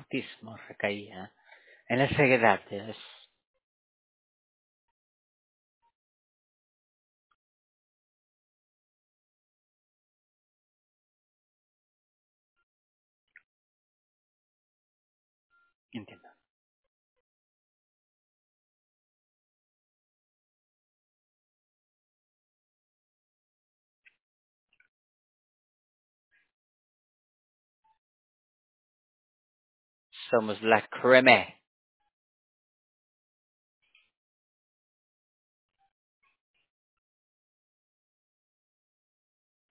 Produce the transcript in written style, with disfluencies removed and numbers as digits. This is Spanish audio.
autismo recaía en las edades. Entiendo. Somos la creme